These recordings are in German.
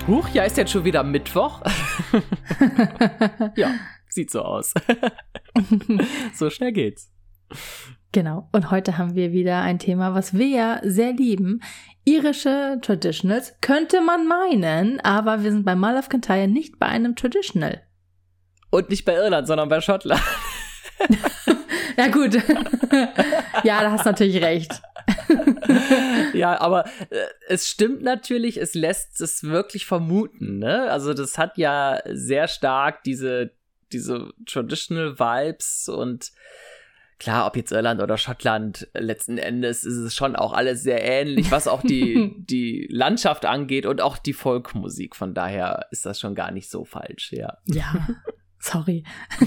Huch, ja, ist jetzt schon wieder Mittwoch. Ja, sieht so aus. So schnell geht's. Genau, und heute haben wir wieder ein Thema, was wir ja sehr lieben. Irische Traditionals könnte man meinen, aber wir sind bei Mull of Kintyre nicht bei einem Traditional. Und nicht bei Irland, sondern bei Schottland. Ja gut, ja, da hast du natürlich recht. Ja, aber es stimmt natürlich, es lässt es wirklich vermuten, ne? Also das hat ja sehr stark diese Traditional Vibes und klar, ob jetzt Irland oder Schottland, letzten Endes ist es schon auch alles sehr ähnlich, was auch die Landschaft angeht und auch die Folkmusik. Von daher ist das schon gar nicht so falsch, ja. Ja, sorry.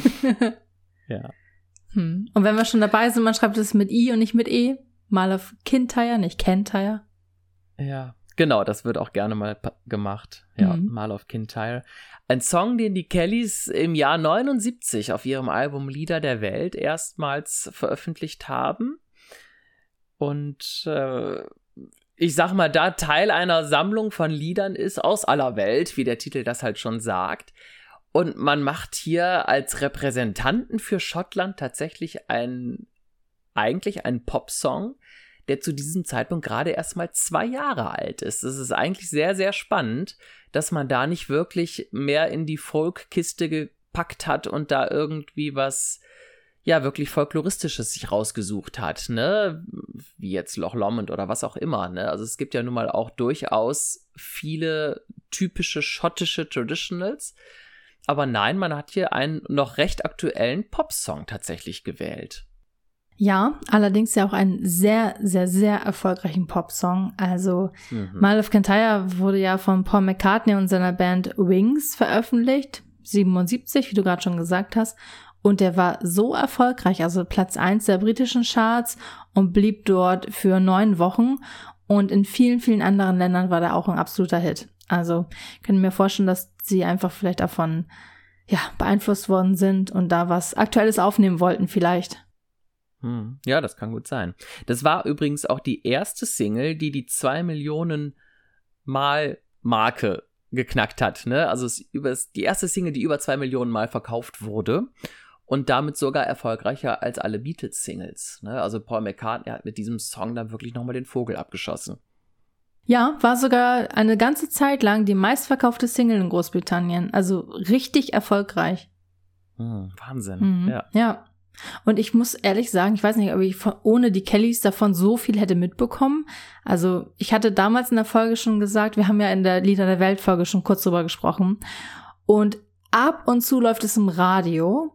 Ja. Und wenn wir schon dabei sind, man schreibt es mit I und nicht mit E. Mull of Kintyre, nicht Kintyre. Ja, genau, das wird auch gerne mal gemacht. Ja, Mull of Kintyre. Ein Song, den die Kellys im Jahr 79 auf ihrem Album Lieder der Welt erstmals veröffentlicht haben. Und ich sag mal, da Teil einer Sammlung von Liedern ist aus aller Welt, wie der Titel das halt schon sagt. Und man macht hier als Repräsentanten für Schottland tatsächlich eigentlich einen Popsong, der zu diesem Zeitpunkt gerade erst mal 2 Jahre alt ist. Es ist eigentlich sehr, sehr spannend, dass man da nicht wirklich mehr in die Folkkiste gepackt hat und da irgendwie was, ja, wirklich Folkloristisches sich rausgesucht hat, ne? Wie jetzt Loch Lomond oder was auch immer, ne? Also es gibt ja nun mal auch durchaus viele typische schottische Traditionals. Aber nein, man hat hier einen noch recht aktuellen Popsong tatsächlich gewählt. Ja, allerdings ja auch einen sehr, sehr, sehr erfolgreichen Popsong. Also Mull of Kintyre wurde ja von Paul McCartney und seiner Band Wings veröffentlicht, 77, wie du gerade schon gesagt hast. Und der war so erfolgreich, also Platz 1 der britischen Charts und blieb dort für 9 Wochen. Und in vielen, vielen anderen Ländern war der auch ein absoluter Hit. Also ich könnte mir vorstellen, dass sie einfach vielleicht davon beeinflusst worden sind und da was Aktuelles aufnehmen wollten vielleicht. Ja, das kann gut sein. Das war übrigens auch die erste Single, die 2 Millionen Mal Marke geknackt hat, ne? Also die erste Single, die über 2 Millionen Mal verkauft wurde und damit sogar erfolgreicher als alle Beatles-Singles, ne? Also Paul McCartney hat mit diesem Song dann wirklich nochmal den Vogel abgeschossen. Ja, war sogar eine ganze Zeit lang die meistverkaufte Single in Großbritannien. Also richtig erfolgreich. Wahnsinn, ja. Ja. Und ich muss ehrlich sagen, ich weiß nicht, ob ich ohne die Kellys davon so viel hätte mitbekommen. Also ich hatte damals in der Folge schon gesagt, wir haben ja in der Lieder der Welt Folge schon kurz drüber gesprochen. Und ab und zu läuft es im Radio,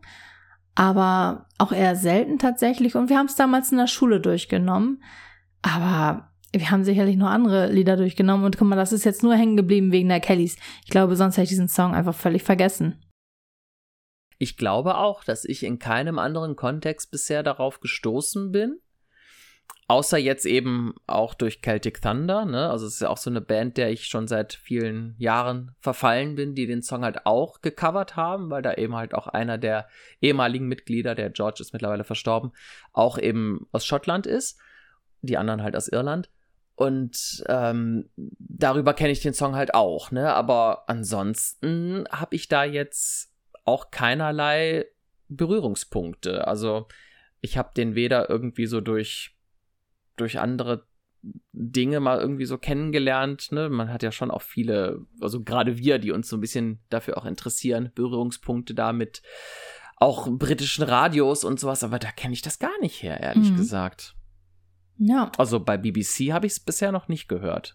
aber auch eher selten tatsächlich. Und wir haben es damals in der Schule durchgenommen. Aber wir haben sicherlich noch andere Lieder durchgenommen. Und guck mal, das ist jetzt nur hängen geblieben wegen der Kellys. Ich glaube, sonst hätte ich diesen Song einfach völlig vergessen. Ich glaube auch, dass ich in keinem anderen Kontext bisher darauf gestoßen bin. Außer jetzt eben auch durch Celtic Thunder, ne? Also es ist ja auch so eine Band, der ich schon seit vielen Jahren verfallen bin, die den Song halt auch gecovert haben, weil da eben halt auch einer der ehemaligen Mitglieder, der George ist mittlerweile verstorben, auch eben aus Schottland ist. Die anderen halt aus Irland. Und darüber kenne ich den Song halt auch, ne? Aber ansonsten habe ich da jetzt auch keinerlei Berührungspunkte. Also ich habe den weder irgendwie so durch andere Dinge mal irgendwie so kennengelernt, ne? Man hat ja schon auch viele, also gerade wir, die uns so ein bisschen dafür auch interessieren, Berührungspunkte da mit auch britischen Radios und sowas, aber da kenne ich das gar nicht her, ehrlich gesagt. Ja. Also bei BBC habe ich es bisher noch nicht gehört.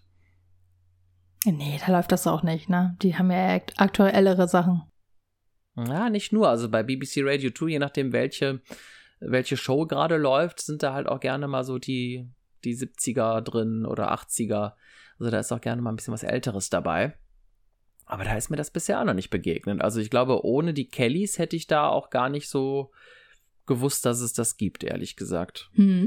Nee, da läuft das auch nicht, ne? Die haben ja aktuellere Sachen. Ja, nicht nur. Also bei BBC Radio 2, je nachdem welche Show gerade läuft, sind da halt auch gerne mal so die 70er drin oder 80er. Also da ist auch gerne mal ein bisschen was Älteres dabei. Aber da ist mir das bisher auch noch nicht begegnet. Also ich glaube, ohne die Kellys hätte ich da auch gar nicht so gewusst, dass es das gibt, ehrlich gesagt.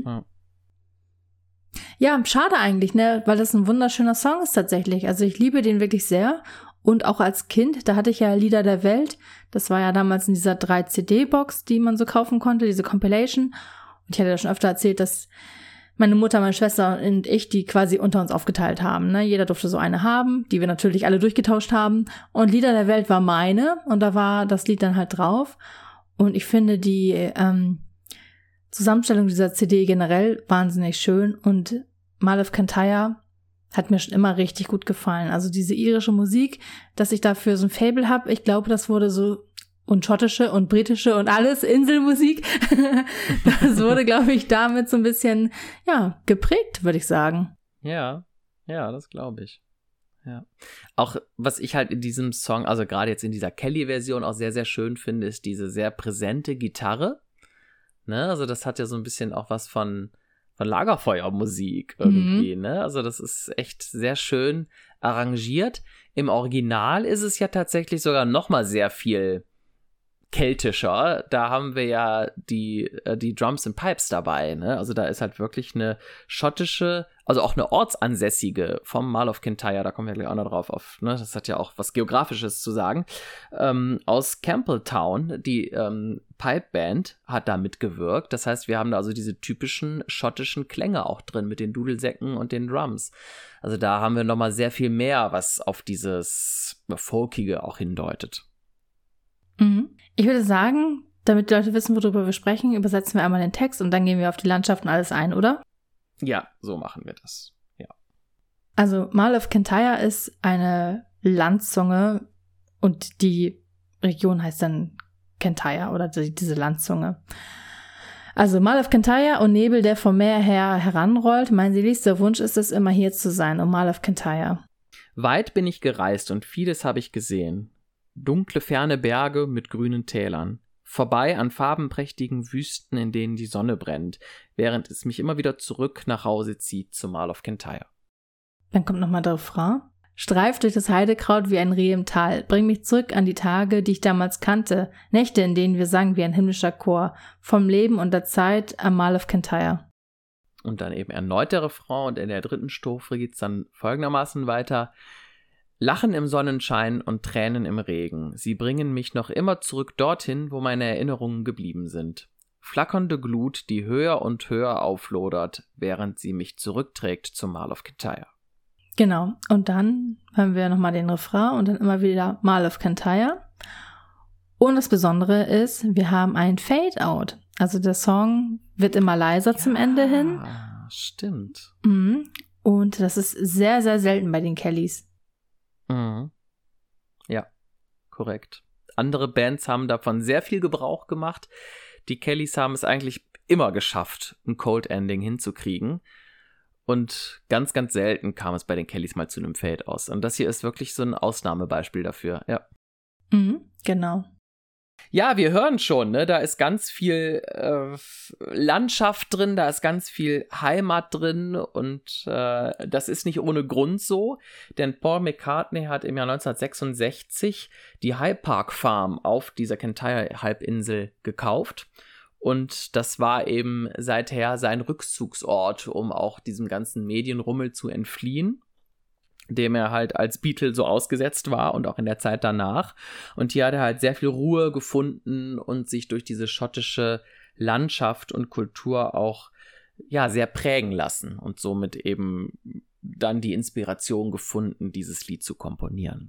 Ja, schade eigentlich, ne? Weil das ein wunderschöner Song ist tatsächlich. Also ich liebe den wirklich sehr. Und auch als Kind, da hatte ich ja Lieder der Welt. Das war ja damals in dieser 3-CD-Box, die man so kaufen konnte, diese Compilation. Und ich hatte ja schon öfter erzählt, dass meine Mutter, meine Schwester und ich, die quasi unter uns aufgeteilt haben. Ne? Jeder durfte so eine haben, die wir natürlich alle durchgetauscht haben. Und Lieder der Welt war meine und da war das Lied dann halt drauf. Und ich finde die Zusammenstellung dieser CD generell wahnsinnig schön und Mile of Kintyre hat mir schon immer richtig gut gefallen. Also diese irische Musik, dass ich dafür so ein Faible habe, ich glaube, das wurde so, und schottische und britische und alles, Inselmusik, das wurde, glaube ich, damit so ein bisschen, ja, geprägt, würde ich sagen. Ja, das glaube ich. Ja. Auch, was ich halt in diesem Song, also gerade jetzt in dieser Kelly-Version auch sehr, sehr schön finde, ist diese sehr präsente Gitarre. Ne? Also das hat ja so ein bisschen auch was von Lagerfeuermusik irgendwie, ne? Also das ist echt sehr schön arrangiert. Im Original ist es ja tatsächlich sogar noch mal sehr viel keltischer. Da haben wir ja die Drums and Pipes dabei, ne? Also da ist halt wirklich eine schottische, also auch eine ortsansässige vom Mile of Kintyre, da kommen wir gleich auch noch drauf auf, ne? Das hat ja auch was Geografisches zu sagen. Aus Campbelltown, die Pipe Band hat da mitgewirkt. Das heißt, wir haben da also diese typischen schottischen Klänge auch drin mit den Dudelsäcken und den Drums. Also da haben wir nochmal sehr viel mehr, was auf dieses Folkige auch hindeutet. Ich würde sagen, damit die Leute wissen, worüber wir sprechen, übersetzen wir einmal den Text und dann gehen wir auf die Landschaft und alles ein, oder? Ja, so machen wir das. Ja. Also Mile of Kintyre ist eine Landzunge und die Region heißt dann Kintyre oder diese Landzunge. Also Mile of Kintyre und Nebel, der vom Meer her heranrollt. Mein seligster Wunsch ist es, immer hier zu sein, um Mile of Kintyre. Weit bin ich gereist und vieles habe ich gesehen. Dunkle, ferne Berge mit grünen Tälern. Vorbei an farbenprächtigen Wüsten, in denen die Sonne brennt, während es mich immer wieder zurück nach Hause zieht zum Mile of Kintyre. Dann kommt nochmal der Refrain. Streif durch das Heidekraut wie ein Reh im Tal. Bring mich zurück an die Tage, die ich damals kannte. Nächte, in denen wir sangen wie ein himmlischer Chor. Vom Leben und der Zeit am Mile of Kintyre. Und dann eben erneut der Refrain und in der dritten Strophe geht es dann folgendermaßen weiter. Lachen im Sonnenschein und Tränen im Regen. Sie bringen mich noch immer zurück dorthin, wo meine Erinnerungen geblieben sind. Flackernde Glut, die höher und höher auflodert, während sie mich zurückträgt zum Mile of Kintyre. Genau. Und dann hören wir nochmal den Refrain und dann immer wieder Mile of Kintyre. Und das Besondere ist, wir haben ein Fade-Out. Also der Song wird immer leiser zum Ende hin. Stimmt. Und das ist sehr, sehr selten bei den Kellys. Ja, korrekt. Andere Bands haben davon sehr viel Gebrauch gemacht. Die Kellys haben es eigentlich immer geschafft, ein Cold Ending hinzukriegen. Und ganz, ganz selten kam es bei den Kellys mal zu einem Fade aus. Und das hier ist wirklich so ein Ausnahmebeispiel dafür, ja. Genau. Ja, wir hören schon, ne? Da ist ganz viel Landschaft drin, da ist ganz viel Heimat drin und das ist nicht ohne Grund so, denn Paul McCartney hat im Jahr 1966 die High Park Farm auf dieser Kintyre-Halbinsel gekauft und das war eben seither sein Rückzugsort, um auch diesem ganzen Medienrummel zu entfliehen, dem er halt als Beatle so ausgesetzt war und auch in der Zeit danach. Und hier hat er halt sehr viel Ruhe gefunden und sich durch diese schottische Landschaft und Kultur auch ja sehr prägen lassen und somit eben dann die Inspiration gefunden, dieses Lied zu komponieren.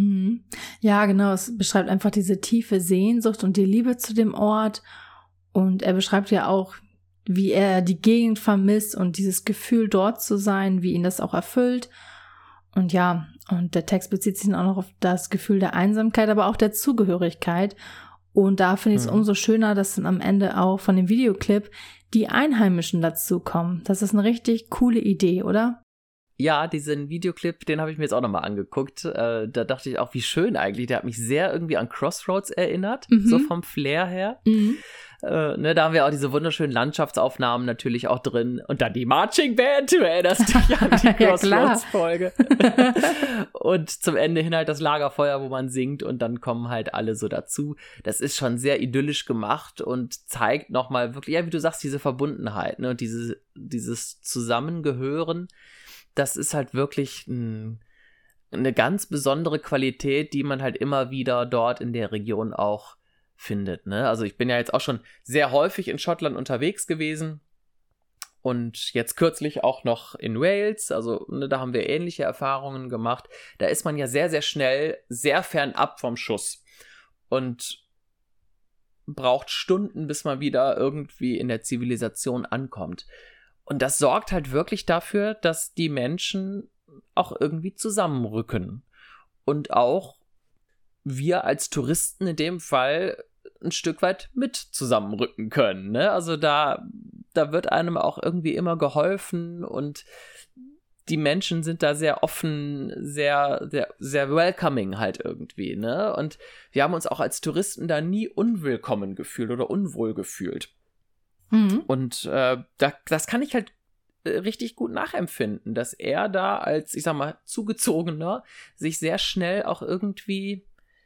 Ja, genau. Es beschreibt einfach diese tiefe Sehnsucht und die Liebe zu dem Ort. Und er beschreibt ja auch, wie er die Gegend vermisst und dieses Gefühl, dort zu sein, wie ihn das auch erfüllt. Und ja, und der Text bezieht sich dann auch noch auf das Gefühl der Einsamkeit, aber auch der Zugehörigkeit. Und da finde ich es umso schöner, dass dann am Ende auch von dem Videoclip die Einheimischen dazukommen. Das ist eine richtig coole Idee, oder? Ja, diesen Videoclip, den habe ich mir jetzt auch nochmal angeguckt. Da dachte ich auch, wie schön eigentlich. Der hat mich sehr irgendwie an Crossroads erinnert, so vom Flair her. Da haben wir auch diese wunderschönen Landschaftsaufnahmen natürlich auch drin. Und dann die Marching Band, du erinnerst dich an die Crossroads-Folge. Und zum Ende hin halt das Lagerfeuer, wo man singt und dann kommen halt alle so dazu. Das ist schon sehr idyllisch gemacht und zeigt nochmal wirklich, ja, wie du sagst, diese Verbundenheit, ne? Und dieses Zusammengehören. Das ist halt wirklich eine ganz besondere Qualität, die man halt immer wieder dort in der Region auch findet, ne? Also ich bin ja jetzt auch schon sehr häufig in Schottland unterwegs gewesen Und jetzt kürzlich auch noch in Wales, also ne, da haben wir ähnliche Erfahrungen gemacht. Da ist man ja sehr, sehr schnell, sehr fernab vom Schuss und braucht Stunden, bis man wieder irgendwie in der Zivilisation ankommt. Und das sorgt halt wirklich dafür, dass die Menschen auch irgendwie zusammenrücken. Und auch wir als Touristen in dem Fall ein Stück weit mit zusammenrücken können. Ne? Also da wird einem auch irgendwie immer geholfen und die Menschen sind da sehr offen, sehr, sehr, sehr welcoming halt irgendwie. Ne? Und wir haben uns auch als Touristen da nie unwillkommen gefühlt oder unwohl gefühlt. Und das kann ich halt richtig gut nachempfinden, dass er da als, ich sag mal, Zugezogener sich sehr schnell auch irgendwie,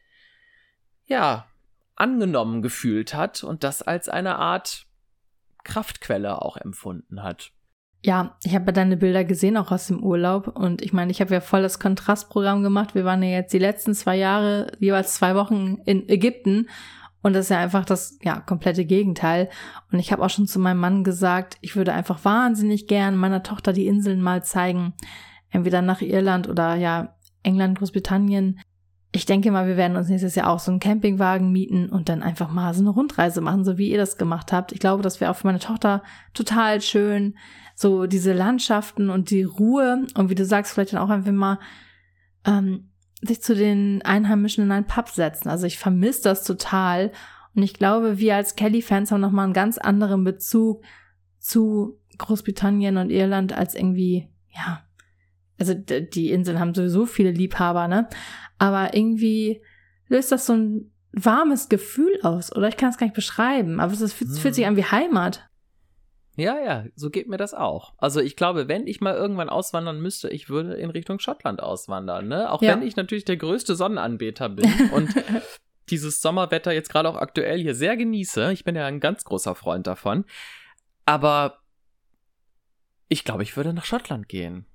ja, angenommen gefühlt hat und das als eine Art Kraftquelle auch empfunden hat. Ja, ich habe ja deine Bilder gesehen, auch aus dem Urlaub. Und ich meine, ich habe ja voll das Kontrastprogramm gemacht. Wir waren ja jetzt die letzten 2 Jahre, jeweils 2 Wochen in Ägypten. Und das ist ja einfach das komplette Gegenteil. Und ich habe auch schon zu meinem Mann gesagt, ich würde einfach wahnsinnig gern meiner Tochter die Inseln mal zeigen. Entweder nach Irland oder England, Großbritannien. Ich denke mal, wir werden uns nächstes Jahr auch so einen Campingwagen mieten und dann einfach mal so eine Rundreise machen, so wie ihr das gemacht habt. Ich glaube, das wäre auch für meine Tochter total schön. So diese Landschaften und die Ruhe. Und wie du sagst, vielleicht dann auch einfach mal sich zu den Einheimischen in einen Pub setzen. Also ich vermisse das total. Und ich glaube, wir als Kelly-Fans haben nochmal einen ganz anderen Bezug zu Großbritannien und Irland als irgendwie, also die Inseln haben sowieso viele Liebhaber, ne? Aber irgendwie löst das so ein warmes Gefühl aus. Oder ich kann es gar nicht beschreiben. Aber es fühlt sich an wie Heimat. Ja, so geht mir das auch. Also ich glaube, wenn ich mal irgendwann auswandern müsste, ich würde in Richtung Schottland auswandern, ne? Auch wenn ich natürlich der größte Sonnenanbeter bin und dieses Sommerwetter jetzt gerade auch aktuell hier sehr genieße. Ich bin ja ein ganz großer Freund davon. Aber ich glaube, ich würde nach Schottland gehen.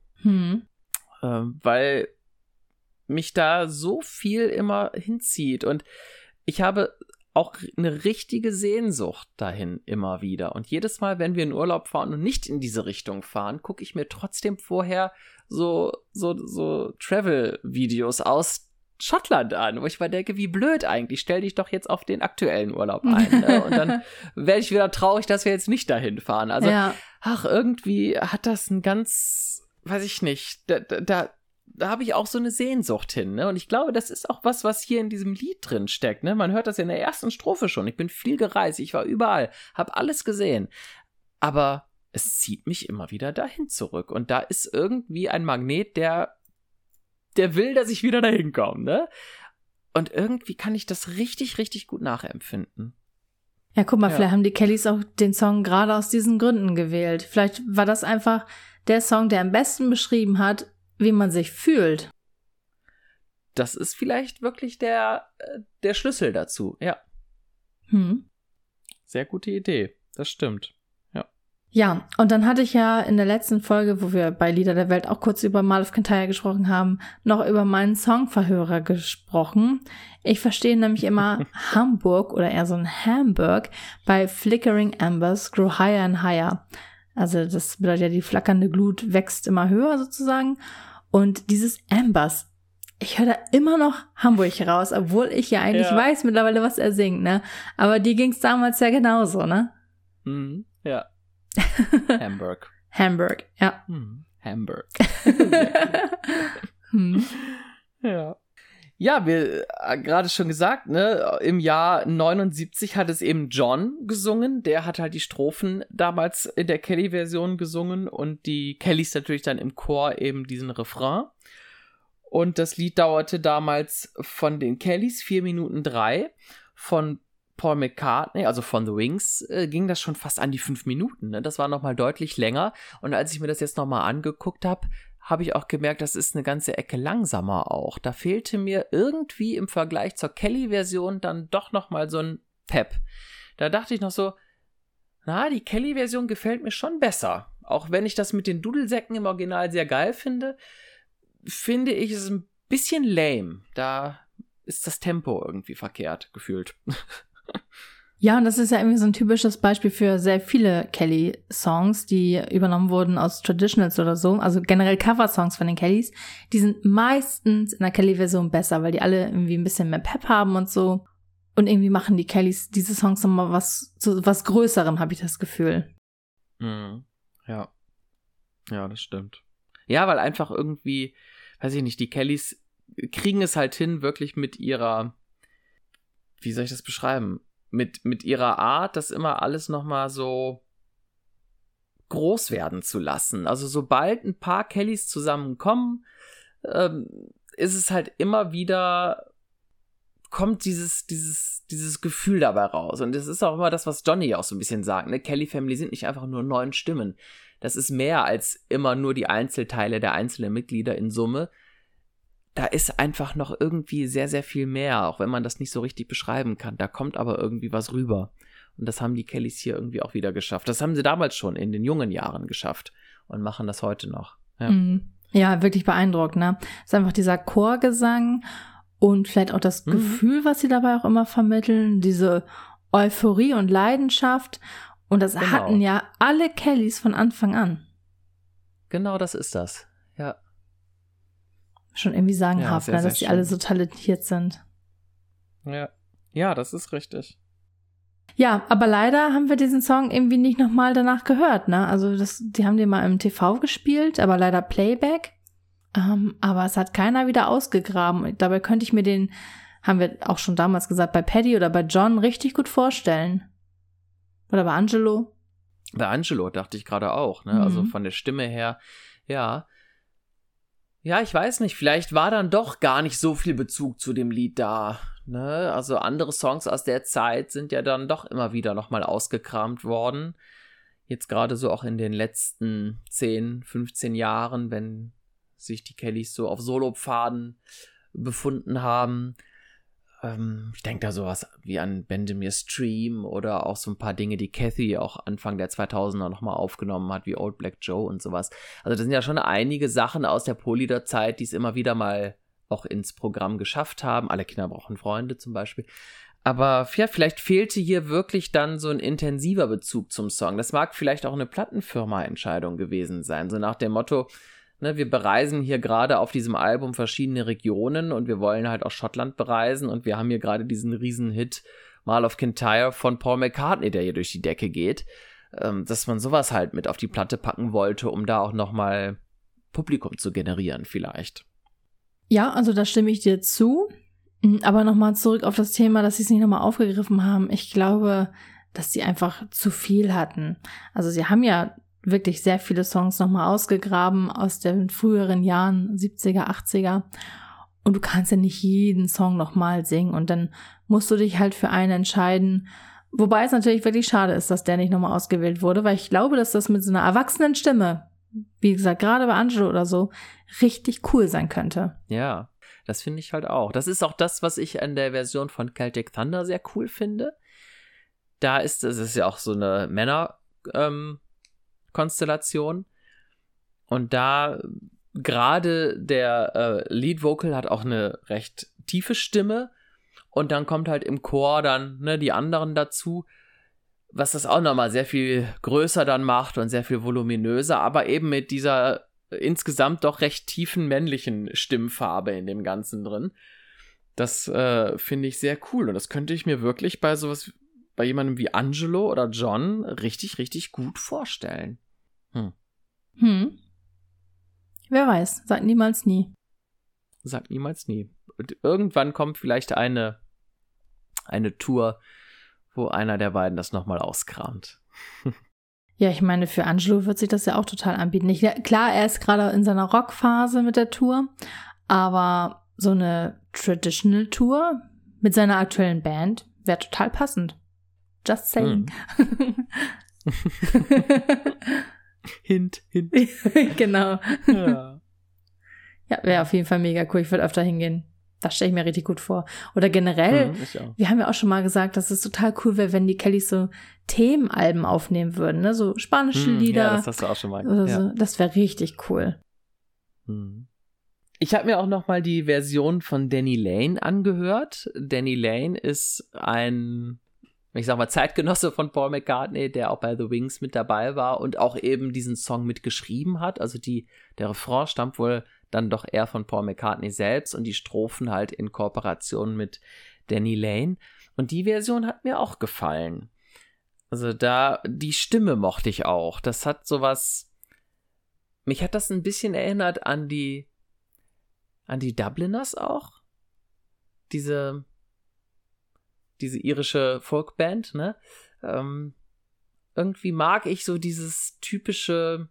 Weil mich da so viel immer hinzieht und ich habe auch eine richtige Sehnsucht dahin immer wieder. Und jedes Mal, wenn wir in Urlaub fahren und nicht in diese Richtung fahren, gucke ich mir trotzdem vorher so Travel-Videos aus Schottland an, wo ich mal denke, wie blöd eigentlich, stell dich doch jetzt auf den aktuellen Urlaub ein. Ne? Und dann werde ich wieder traurig, dass wir jetzt nicht dahin fahren. Also, irgendwie hat das ein ganz, weiß ich nicht, da habe ich auch so eine Sehnsucht hin, ne? Und ich glaube, das ist auch was hier in diesem Lied drin steckt, ne? Man hört das ja in der ersten Strophe schon. Ich bin viel gereist, ich war überall, habe alles gesehen. Aber es zieht mich immer wieder dahin zurück. Und da ist irgendwie ein Magnet, der will, dass ich wieder dahin komme, ne? Und irgendwie kann ich das richtig, richtig gut nachempfinden. Ja, guck mal, vielleicht haben die Kellys auch den Song gerade aus diesen Gründen gewählt. Vielleicht war das einfach der Song, der am besten beschrieben hat, wie man sich fühlt. Das ist vielleicht wirklich der Schlüssel dazu, ja. Sehr gute Idee, das stimmt, ja. Ja, und dann hatte ich ja in der letzten Folge, wo wir bei Lieder der Welt auch kurz über Mall of Kintyre gesprochen haben, noch über meinen Songverhörer gesprochen. Ich verstehe nämlich immer Hamburg oder eher so ein Hamburg bei Flickering Embers Grow Higher and Higher. Also das bedeutet ja, die flackernde Glut wächst immer höher sozusagen. Und dieses Ambers, ich höre da immer noch Hamburg raus, obwohl ich ja eigentlich weiß mittlerweile, was er singt, ne? Aber dir ging's damals ja genauso, ne? Ja. Hamburg. Hamburg, ja. Hamburg. Ja. Ja, wir gerade schon gesagt, ne, im Jahr 79 hat es eben John gesungen. Der hat halt die Strophen damals in der Kelly-Version gesungen und die Kellys natürlich dann im Chor eben diesen Refrain. Und das Lied dauerte damals von den Kellys 4 Minuten 3. Von Paul McCartney, also von The Wings, ging das schon fast an die 5 Minuten. Ne? Das war nochmal deutlich länger. Und als ich mir das jetzt nochmal angeguckt habe ich auch gemerkt, das ist eine ganze Ecke langsamer auch. Da fehlte mir irgendwie im Vergleich zur Kelly-Version dann doch nochmal so ein Pep. Da dachte ich noch so, die Kelly-Version gefällt mir schon besser. Auch wenn ich das mit den Dudelsäcken im Original sehr geil finde ich es ein bisschen lame. Da ist das Tempo irgendwie verkehrt, gefühlt. Ja, und das ist ja irgendwie so ein typisches Beispiel für sehr viele Kelly-Songs, die übernommen wurden aus Traditionals oder so. Also generell Cover-Songs von den Kellys. Die sind meistens in der Kelly-Version besser, weil die alle irgendwie ein bisschen mehr Pep haben und so. Und irgendwie machen die Kellys diese Songs nochmal zu was Größerem, habe ich das Gefühl. Mhm. Ja. Ja, das stimmt. Ja, weil einfach irgendwie, weiß ich nicht, die Kellys kriegen es halt hin, wirklich mit ihrer, wie soll ich das beschreiben? Mit ihrer Art, das immer alles nochmal so groß werden zu lassen. Also sobald ein paar Kellys zusammenkommen, ist es halt immer wieder, kommt dieses Gefühl dabei raus. Und das ist auch immer das, was Johnny auch so ein bisschen sagt, ne? Kelly Family sind nicht einfach nur 9 Stimmen. Das ist mehr als immer nur die Einzelteile der einzelnen Mitglieder in Summe. Da ist einfach noch irgendwie sehr, sehr viel mehr, auch wenn man das nicht so richtig beschreiben kann. Da kommt aber irgendwie was rüber. Und das haben die Kellys hier irgendwie auch wieder geschafft. Das haben sie damals schon in den jungen Jahren geschafft und machen das heute noch. Ja, ja, wirklich beeindruckend, ne? Es ist einfach dieser Chorgesang und vielleicht auch das Gefühl, was sie dabei auch immer vermitteln, diese Euphorie und Leidenschaft. Und das hatten ja alle Kellys von Anfang an. Genau, das ist das. Ja. Schon irgendwie sagenhaft, ja, dass die alle so talentiert sind. Ja, das ist richtig. Ja, aber leider haben wir diesen Song irgendwie nicht nochmal danach gehört, ne? Also die haben den mal im TV gespielt, aber leider Playback. Aber es hat keiner wieder ausgegraben. Und dabei könnte ich mir den, haben wir auch schon damals gesagt, bei Paddy oder bei John richtig gut vorstellen. Oder bei Angelo. Bei Angelo dachte ich gerade auch, ne? Also von der Stimme her, ja. Ja, ich weiß nicht, vielleicht war dann doch gar nicht so viel Bezug zu dem Lied da, ne? Also andere Songs aus der Zeit sind ja dann doch immer wieder nochmal ausgekramt worden. Jetzt gerade so auch in den letzten 10, 15 Jahren, wenn sich die Kellys so auf Solopfaden befunden haben. Ich denke da sowas wie an Benjamin Stream oder auch so ein paar Dinge, die Kathy auch Anfang der 2000er nochmal aufgenommen hat, wie Old Black Joe und sowas. Also das sind ja schon einige Sachen aus der Polyder-Zeit, die es immer wieder mal auch ins Programm geschafft haben. Alle Kinder brauchen Freunde zum Beispiel. Aber ja, vielleicht fehlte hier wirklich dann so ein intensiver Bezug zum Song. Das mag vielleicht auch eine Plattenfirma-Entscheidung gewesen sein, so nach dem Motto, ne, wir bereisen hier gerade auf diesem Album verschiedene Regionen und wir wollen halt auch Schottland bereisen und wir haben hier gerade diesen riesen Hit Mile of Kintyre von Paul McCartney, der hier durch die Decke geht, dass man sowas halt mit auf die Platte packen wollte, um da auch nochmal Publikum zu generieren vielleicht. Ja, also da stimme ich dir zu, aber nochmal zurück auf das Thema, dass sie es nicht nochmal aufgegriffen haben. Ich glaube, dass sie einfach zu viel hatten. Also sie haben ja wirklich sehr viele Songs nochmal ausgegraben aus den früheren Jahren, 70er, 80er. Und du kannst ja nicht jeden Song nochmal singen. Und dann musst du dich halt für einen entscheiden. Wobei es natürlich wirklich schade ist, dass der nicht nochmal ausgewählt wurde, weil ich glaube, dass das mit so einer erwachsenen Stimme, wie gesagt, gerade bei Angelo oder so, richtig cool sein könnte. Ja, das finde ich halt auch. Das ist auch das, was ich an der Version von Celtic Thunder sehr cool finde. Da ist es ja auch so eine Männer-Konstellation. Und da gerade der Lead Vocal hat auch eine recht tiefe Stimme. Und dann kommt halt im Chor dann, ne, die anderen dazu, was das auch nochmal sehr viel größer dann macht und sehr viel voluminöser, aber eben mit dieser insgesamt doch recht tiefen männlichen Stimmfarbe in dem Ganzen drin. Das finde ich sehr cool und das könnte ich mir wirklich bei sowas, bei jemandem wie Angelo oder John richtig, richtig gut vorstellen. Wer weiß, sagt niemals nie. Sagt niemals nie. Und irgendwann kommt vielleicht eine Tour, wo einer der beiden das nochmal auskramt. Ja, ich meine, für Angelo wird sich das ja auch total anbieten. Klar, er ist gerade in seiner Rockphase mit der Tour, aber so eine Traditional Tour mit seiner aktuellen Band wäre total passend. Just saying. Hint, hint. Genau. Ja, wäre auf jeden Fall mega cool. Ich würde öfter hingehen. Das stelle ich mir richtig gut vor. Oder generell, wir haben ja auch schon mal gesagt, dass es total cool wäre, wenn die Kellys so Themenalben aufnehmen würden, ne? So spanische Lieder. Ja, das hast du auch schon mal oder so. Das wäre richtig cool. Ich habe mir auch noch mal die Version von Danny Lane angehört. Danny Lane ist ein ich sag mal, Zeitgenosse von Paul McCartney, der auch bei The Wings mit dabei war und auch eben diesen Song mitgeschrieben hat. Also der Refrain stammt wohl dann doch eher von Paul McCartney selbst und die Strophen halt in Kooperation mit Danny Lane. Und die Version hat mir auch gefallen. Also die Stimme mochte ich auch. Das hat sowas, mich hat das ein bisschen erinnert an die Dubliners auch. Diese irische Folkband, ne? Irgendwie mag ich so diese typischen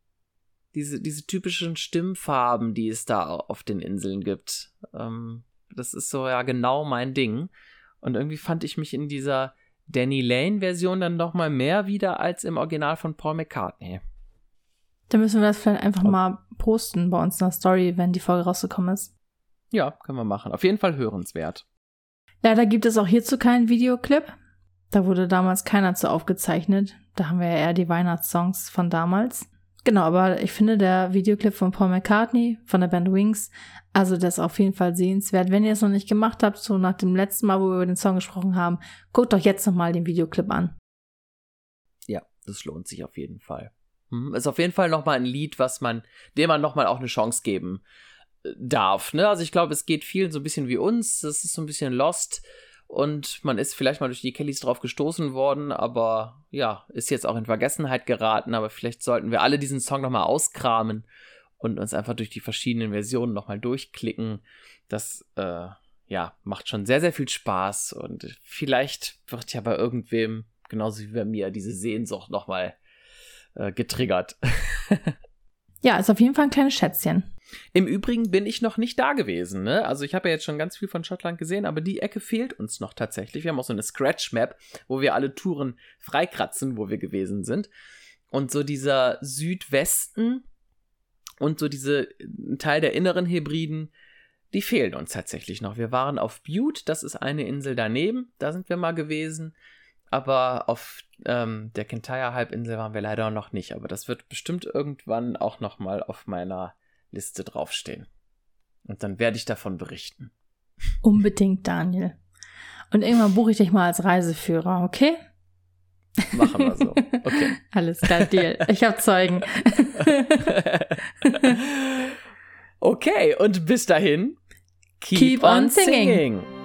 Stimmfarben, die es da auf den Inseln gibt. Das ist so ja genau mein Ding. Und irgendwie fand ich mich in dieser Danny Lane-Version dann noch mal mehr wieder als im Original von Paul McCartney. Da müssen wir das vielleicht einfach mal posten bei uns in der Story, wenn die Folge rausgekommen ist. Ja, können wir machen. Auf jeden Fall hörenswert. Leider gibt es auch hierzu keinen Videoclip. Da wurde damals keiner zu aufgezeichnet. Da haben wir ja eher die Weihnachtssongs von damals. Genau, aber ich finde der Videoclip von Paul McCartney, von der Band Wings, also das ist auf jeden Fall sehenswert. Wenn ihr es noch nicht gemacht habt, so nach dem letzten Mal, wo wir über den Song gesprochen haben, guckt doch jetzt nochmal den Videoclip an. Ja, das lohnt sich auf jeden Fall. Ist auf jeden Fall nochmal ein Lied, dem man nochmal auch eine Chance geben darf, ne? Also ich glaube, es geht vielen so ein bisschen wie uns, das ist so ein bisschen lost und man ist vielleicht mal durch die Kellys drauf gestoßen worden, aber ja, ist jetzt auch in Vergessenheit geraten, aber vielleicht sollten wir alle diesen Song nochmal auskramen und uns einfach durch die verschiedenen Versionen nochmal durchklicken. Das, macht schon sehr, sehr viel Spaß und vielleicht wird ja bei irgendwem, genauso wie bei mir, diese Sehnsucht nochmal getriggert. Ja, ist auf jeden Fall ein kleines Schätzchen. Im Übrigen bin ich noch nicht da gewesen, ne? Also ich habe ja jetzt schon ganz viel von Schottland gesehen, aber die Ecke fehlt uns noch tatsächlich. Wir haben auch so eine Scratch-Map, wo wir alle Touren freikratzen, wo wir gewesen sind. Und so dieser Südwesten und so diese Teil der inneren Hebriden, die fehlen uns tatsächlich noch. Wir waren auf Bute, das ist eine Insel daneben, da sind wir mal gewesen. Aber auf der Kintyre-Halbinsel waren wir leider noch nicht. Aber das wird bestimmt irgendwann auch noch mal auf meiner Liste draufstehen. Und dann werde ich davon berichten. Unbedingt, Daniel. Und irgendwann buche ich dich mal als Reiseführer, okay? Machen wir so. Okay. Alles klar, Deal. Ich habe Zeugen. Okay, und bis dahin, keep on singing.